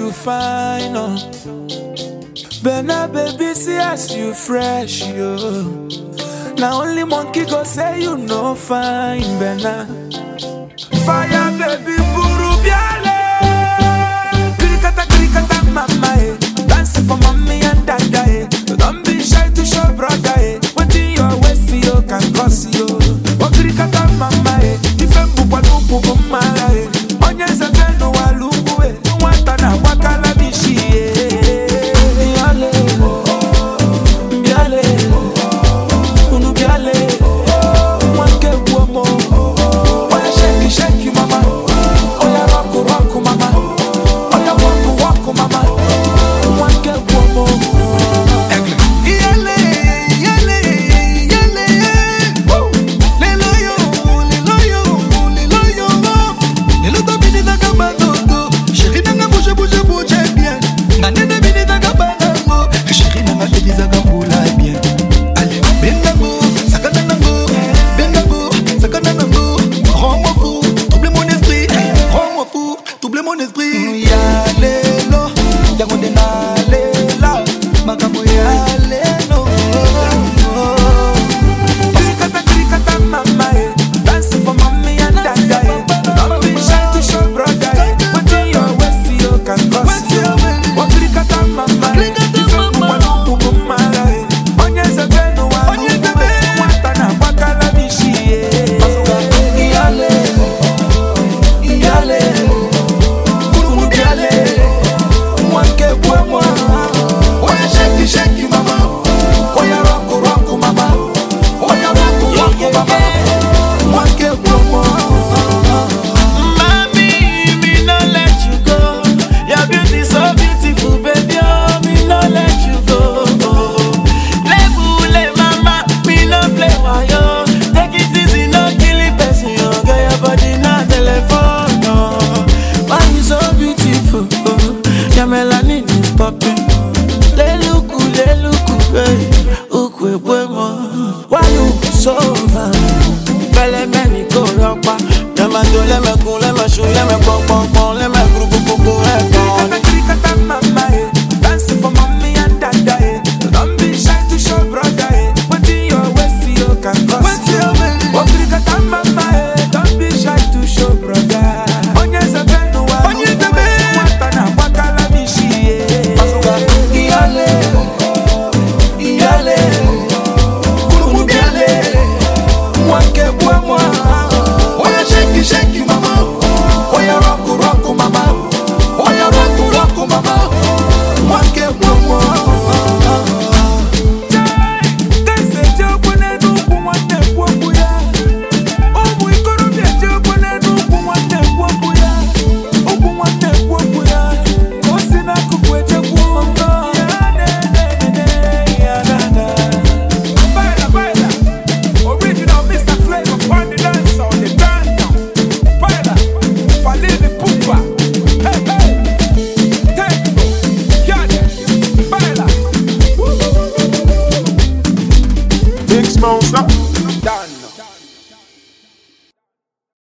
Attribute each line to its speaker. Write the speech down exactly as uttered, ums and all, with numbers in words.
Speaker 1: you fine, oh. Bena baby, see as you fresh, yo. Now only monkey go say you no fine, Bena. Fire baby, buru biale. Krikata krikata mama, eh. Dance for mommy and dada, eh. Don't be shy to show brother, eh. What in your waist you can cause you. Oh krikata mama, eh. Ifembu kwa lupu kumara, eh. Onyeza beno walubu, eh. Nwata na wakala bishi, eh. Biale, biale, unu biale, wanke buomo. Oya shake shake mama, oya roku roku mama, oya waku waku mama, wanke buomo.
Speaker 2: Yale, yale, yale, lelo yo, lelo yo, lelo yo, lelo to bini na kabano to, chérie nanga bouge bouge bouge bien, ngane na bini na kabano, chérie nanga eliza kabula bien. Allez, bengango, sakana nango, bengango, sakana nango, rends-moi fou, double mon esprit, rends-moi fou, double mon esprit. Yale lo, yangonde na lela, makambo yale no.
Speaker 1: Krikata krikata mama, eh. Dance for mommy and dada, eh. Don't be shy to show brother, eh. What in your waist you can cause you. Oh krikata mama, eh. Ifembu kwa lupu kumara, eh. Onyeza beno walubu, eh. Nwata na wakala bishi, eh. Iyale, iyale, kurumu biale, wanke buomo. Oya shake shake mama, oya roku roku mama, oya waku waku mama, wanke buomo.
Speaker 3: Mommy, me no let you go. Your beauty so beautiful, baby. Oh, me no let you go. Lebule mama, me no play wayo. Take it easy, no kill it, person. You get your body na telephone. Oh, why you so beautiful? Oh, your melanin is popping. Leluku, leluku, hey, ukwe buemo. Why you so fine? Belle meni ko ropa. Let me do, let me cool, let me shoot, let me pop, pop, pop, let me group.